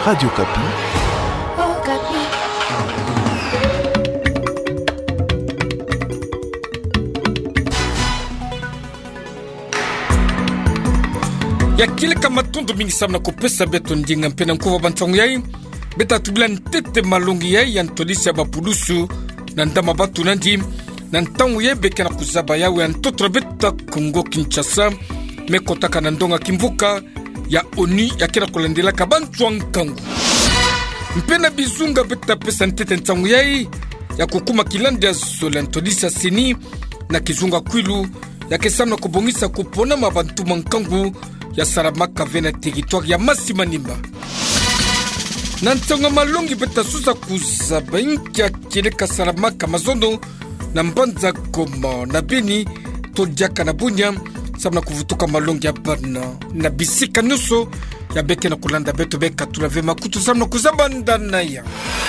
Radio Kapi. Oh, Kapi. Ya kile kama tundu mingi samna kopesa beto ndinga mpena mkuwa bantangu yai beta tubila ntete malungi yai ya ntolisi ya bapulusu na ndama batu nandi na ntangu yai beke na kuzaba yawe ya ntotra beta Kongo Kinshasa mekotaka na ndonga kimvuka ya ONU ya kena kulandela kabantu wankangu mpena bizunga beta pesa ntete ntangu yai ya kukuma kilandi ya zola ntolisi ya seni na kizunga kwilu ya kesamna kubongisa kupona mabantu wankangu ya Saramaka vena territoire ya Masimanimba. Nantonga malongi beta suza kuzaba inkia kileka Saramaka mazondo na mbanza Goma na Beni todiaka na Bunya sabna kuvutuka malongi ya bana na bisika nuso ya beke na kulanda beto beka tulave makutu sabna kuzaba ndana ya.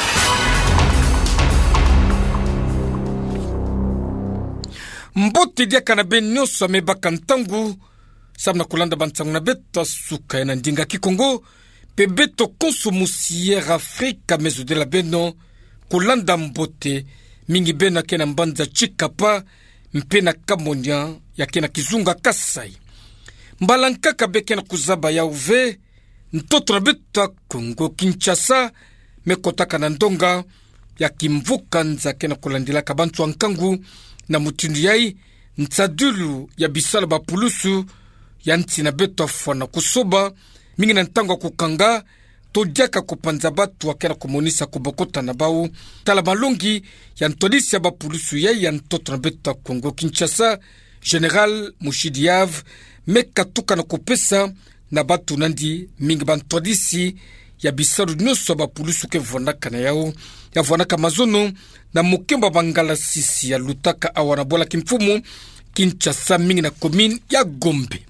Mbote diaka na Beni nuso amebaka ntangu sabna kulanda bantangu na beto suka ya ndinga kikongo pe beto konsomusiere Afrika mezo de la beno kulanda mbote mingi bena kena mbanza chikapa mpena kamonya ya kena kizunga Kasai mbalankaka beke na kuzaba ya uve ntoto na beto Kongo Kinshasa mekotaka na ndonga ya kimvuka nza kena kulandila kabantu wankangu na mutindu yai ntsadulu ya bisala bapulusu yanti na beto afwana kusoba mingi na ntango kukanga todiaka kupanza batu wakena kumonisa kubokota na bau tala malongi ya ntolisi ya bapulusu ya ntoto na beto Kongo Kinshasa General Mushidiav mekatuka na kupesa na batu nandi mingi bantolisi ya bisalu nyoso bapulusu ke vonaka na yao ya vonaka mazono na mukemba bangala sisi ya lutaka awana bola kimfumu Kinshasa mingi na komine ya Gombe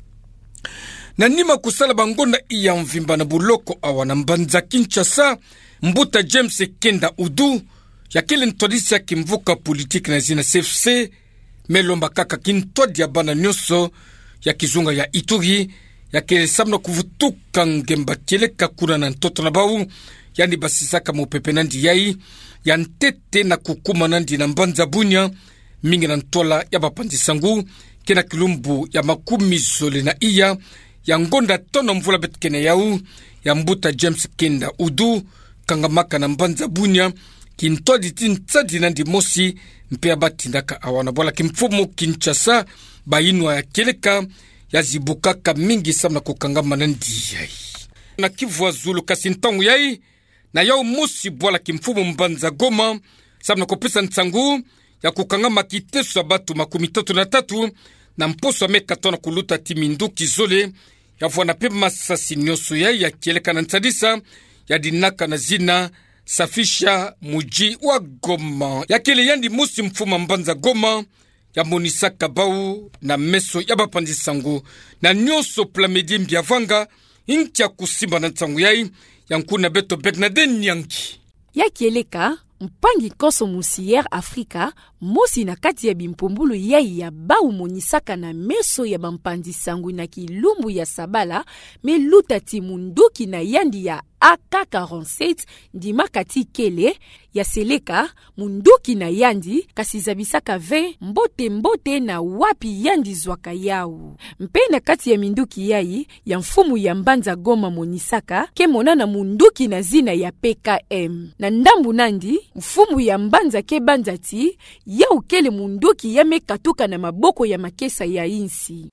na nima kusala bangonda iya mvimba na buloko awana mbanza Kinshasa mbuta James Kenda Udu ya kile ntolisi ya kimvuka politiki na zina CFC melomba kaka kintwadi ya bana nyoso ya kizunga ya Ituri ya kile samna kuvutuka ngemba teleka kuna na ntoto na bau yani basisaka mupepe nandi yai ya ntete na kukuma nandi na mbanza Bunya mingi na ntola ya bapandisangu kena kilumbu ya makumi zole na iya ya ngonda tono mvula betkene yau ya mbuta James Kenda Udu kangamaka na mbanza Bunya kintwadi tintsadi nandi mosi mpea batindaka awana bola kimfumu Kinshasa bayinwa ya keleka ya zibukaka mingi samna kukangama nandi yai na Kivu Zulu kasintangu yai na yau mosi bola kimfumu mbanza Goma samna kopesa ntsangu ya kukangama kiteso ya batu 33 na mposo amekatona kuluta timindu kizole ya vwana pe masasi nyoso ya kieleka na ntadisa ya dinaka na zina safisha muji wa Goma ya kile yandi musi mfuma mbanza Goma ya monisaka bau na meso ya bapandisangu na nyoso plamedi mbiavanga inkia kusimba na ntangu yai ya nkuna beto Bernarde Nyangi ya kieleka mpangi konsomusiere Afrika mosi na kati ya bimpumbulu yai ya bau monisaka na meso ya bampandisangu na kilumbu ya Sabala meluta timunduki na yandi ya AK-47 ndima kati kele ya seleka munduki na yandi kasizabisaka ve mbote na wapi yandi zwaka yau mpena kati ya minduki yai ya mfumu ya mbanza Goma monisaka kemona na munduki na zina ya PKM na ndambu nandi mfumu ya mbanza ke banzati ya ukele munduki ya mekatuka na maboko ya makesa ya insi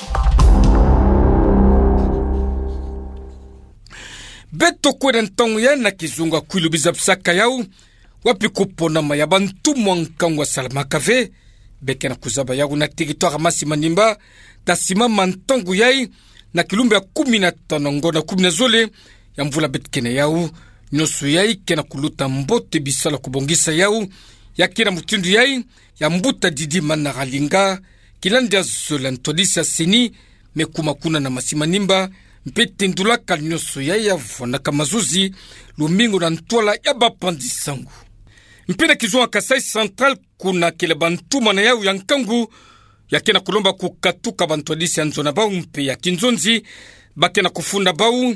beto kwena ntangu ya na kizunga kwilu bizabsaka yau wapi kupona maya bantu mwankangu wa Saramaka ve beke na kuzaba yau na territoire Masimanimba tasima mantangu yai na kilumbe ya 15 ngona 10 zole ya mvula betkene yau nyoso yai kena kuluta mbote bisala kubongisa yau ya kena mutindu yai ya mbuta Didi Manaralinga kilandi ya zola ntolisi ya seni mekuma kuna na Masimanimba mpete ndula kanyoso ya vonaka mazuzi lumingo na ntwala ya bapandisangu mpena kizunga Kasai Central kuna kele bantuma na yau ya nkangu ya kena kulomba kukatuka bantolisi ya nzona bau mpe ya kinzonzi bakena kufunda bau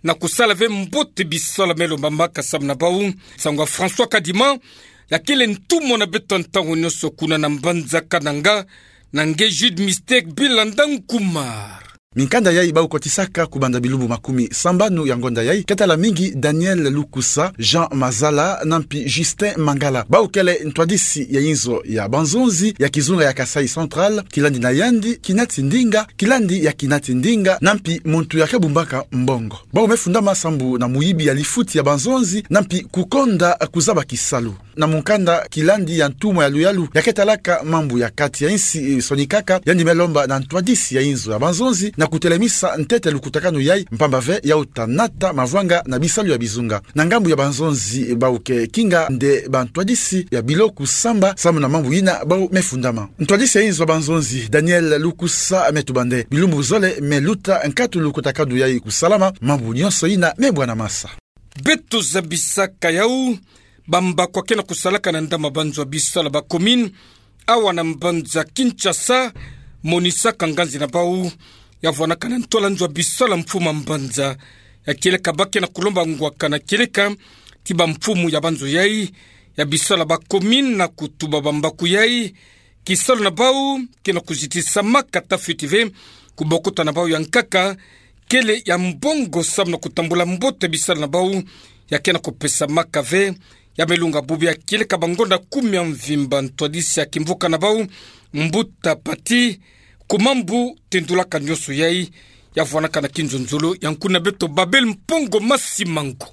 na kusala ve mbote bisola melo mbambaka sabna bau sangwa François Kadima ya kile ntumo na beto ntango nyoso kuna na mbanza kananga na nge Jude Mistake Bilanda Nkumar. Minkanda yai bau kotisaka kubanda bilubu makumi sambanu ya ngonda yai katala mingi Daniel Lukusa, Jean Mazala, nampi Justin Mangala. Bau kele ntwadisi ya inzo ya banzonzi ya kizunga ya Kasai Central, kilandi na yandi, kinati ndinga, kilandi ya kinati ndinga, nampi muntu ya kebumbaka mbongo. Bau mefunda masambu na muibi ya lifuti ya banzonzi, nampi kukonda kuzaba kisalu. Na munkanda kilandi ya ntumo ya luyalu ya ketalaka mambu ya kati ya insi sonikaka, yandi melomba na ntwadisi ya inzo ya banzonzi, na kutelemisa ntete lukutakanu yai mpambave ya utanata mavwanga na bisalu ya bizunga. Na ngambu ya banzonzi bauke kinga nde bantwadisi ya biloku samba samu na mambu ina bau mefundama. Ntwadisi ya inzo ya banzonzi Daniel Lukusa metubande bilumbu zole meluta nkatu lukutakanu yai kusalama mambu nyonso ina mebwana masa. Beto zabisaka yau bamba kwa kena kusalaka na ndama banzwa bisala ba komine awa na mbanza Kinshasa monisa kanganzi na bau ya vwanaka na ntola nzwa bisala mfuma mbanza ya kileka bake na kulomba ngwaka na kileka tiba mfumu ya banzo yai ya bisala ba komine na kutuba bamba kuyai kisalo na bau kena kuzitisa maka tafitive kubokota na bau ya nkaka kele ya mbongo sabu na kutambula mbote bisala na bau ya kena kupesa maka ve ya melunga bubi ya kileka bangonda kumya mvimba ntwadisi ya kimvuka na bau mbuta pati kumambu tendulaka nyoso yai ya vwanaka na kinzonzolo ya nkuna beto Babel Mpongo Masimango.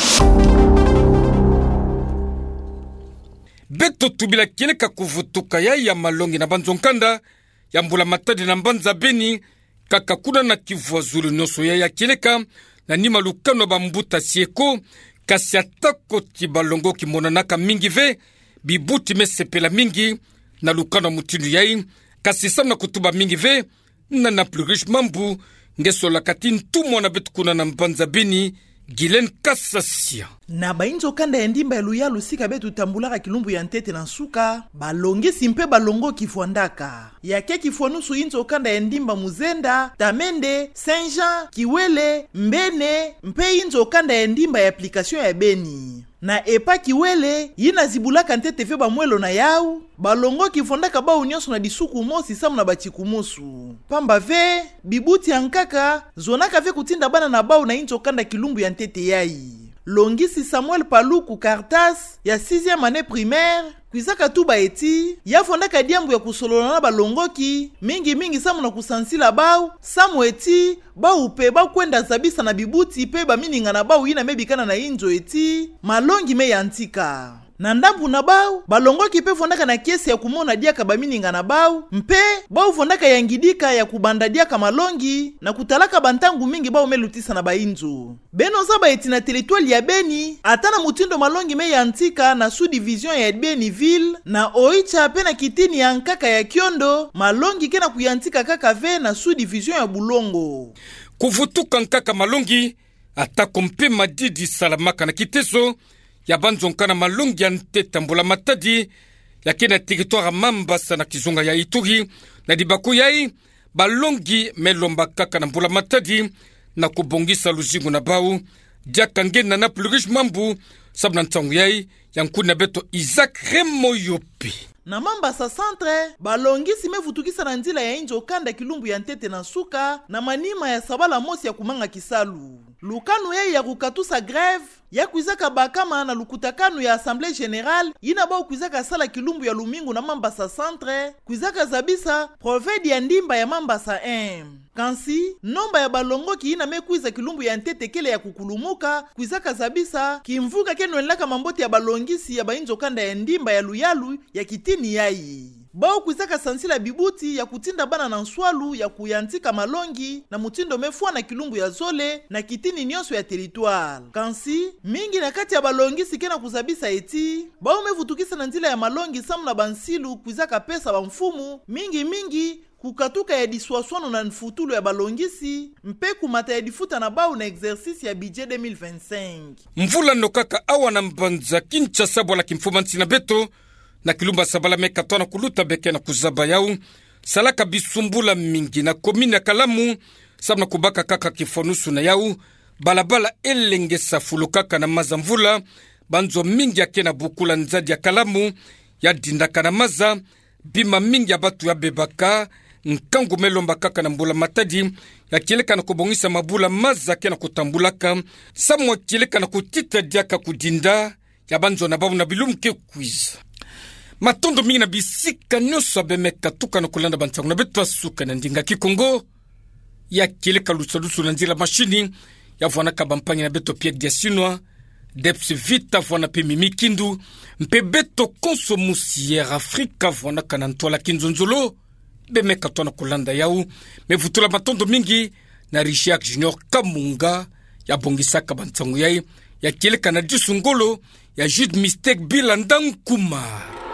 Beto tubila kileka kuvutuka yai ya malongi na banzonkanda ya mbula matadi na mbanza Beni kakakuna na Kivu Zulu nyoso yai ya kileka na nima lukano bambuta sieko kasi atako tibalongo kimonanaka mingi ve bibuti mesepela mingi na lukano mutinu yai kasi samna kutuba mingi ve na plus riche mambu ngesola kati ntumo na betu kuna na mbanza Beni Gilen Kassasia. Na bainzo kanda ya ndimba ya luyalu sika betu tambulaka kilumbu ya ntete na nsuka balongi simpe balongo kifuandaka yake kifuanusu inzo kanda ya ndimba Muzenda, Tamende, Saint-Jean, Kiwele, Mbene mpe inzo kanda ya ndimba ya application ya Beni. Na epa Kiwele yina zibulaka ntete fe bamwelo na yau balongo kifondaka ba unyonso na disuku mosi samu na bachikumusu pamba ve bibuti ya nkaka zonaka ve kutinda bana na bau na inzo kanda kilumbu ya ntete yai. Longisi Samuel Paluku Cartas ya 6e année primaire kwizaka tuba eti ya fondaka diambu ya kusolola na balongoki mingi samu na kusansila bau samu eti bau pe bau kwenda zabisa na bibuti pe ba mininga na bau ina mebikana na injo eti malongi me yantika. Na ndambu na bau balongoki pe fondaka na kiesi ya kumona diaka bamininga na bau mpe bau fondaka ya ngidika ya kubanda diaka malongi na kutalaka bantangu mingi bau melutisa na bainzo beno zaba eti na territoire ya Beni atana mutindo malongi me ya antika na sous-division ya Beniville na Oicha pe na kitini ya nkaka ya Kiondo malongi kena kuyantika kaka ve na sous-division ya Bulongo kuvutuka nkaka malongi atako mpe madidi salamaka na kiteso ya banzonkana malongi ya nteta mbula matadi ya kena territoire Mambasa na kizunga ya Ituri na dibaku yai balongi melomba kaka na mbula matadi na kubongisa luzingu na bau diaka ngena na plus riche mambu sabu na ntangu yai ya nkuna beto Isaac Remoyopi. Na Mambasa centre balongisi mevutukisa na nzila ya injo kanda kilumbu ya ntete na nsuka na manima ya sabala mosi ya kumanga kisalu lukanu ya kukatusa greve ya kuizaka bakama na lukutakanu ya Assemblée Générale yina bao kuizaka sala kilumbu ya lumingu na Mambasa centre kuizaka zabisa provedi ya ndimba ya Mambasa 1 kansi nomba ya balongoki yina mekuiza kilumbu ya ntete kele ya kukulumuka kuizaka zabisa kimvuka kenwelaka mamboti ya balongisi ya bainzo kanda ya ndimba ya luyalu ya kitini yai bao kuizaka sansila bibuti ya kutinda bana na nswalu ya kuyantika malongi na mutindo mefua na kilumbu ya zole na kitini nyonso ya territoire kansi mingi na kati ya balongisi kena kuzabisa eti bao mevutukisa na nzila ya malongi samu na bansilu kuizaka pesa ba mfumu mingi kukatuka ya diswaswano na nfutulu ya balongisi mpe kumata ya difuta na bau na exercice ya budget 2025 mvula nokaka awa na mbanza Kinshasa bwala kimfuma ntina beto na kilumba sabala meka tona kuluta beke na kuzaba yau salaka bisumbula mingi na komine ya Kalamu sabu na kubaka kaka kifonusu na yau balabala elengesa fulukaka na mazamvula banzo mingi ake na bukula nzadi ya kalamu ya dindaka na maza bima mingi ya batu ya bebaka nkangu melomba kaka na mbula matadi ya kileka na kubongisa mabula maza ke na kutambulaka samwa kileka na kutita diaka kudinda ya banzo na babu na bilumke quiz matondo mingi na bisika nyoso abemeka tuka na kulanda bantangu na betu asuka na ndinga kikongo ya kileka lusalusu na nzila mashini ya vwana kabampangi na beto piek dia sinwa Deps vita vwana pe mimi kindu mpe beto konso musiere Afrika vwana kanantola kinzonzolo bemeka tona kulanda yau mevutula matondo mingi na Richard Junior Kamunga ya bongisaka bantangu yai ya kileka na disungolo ya Jude Mistake Bilandankuma.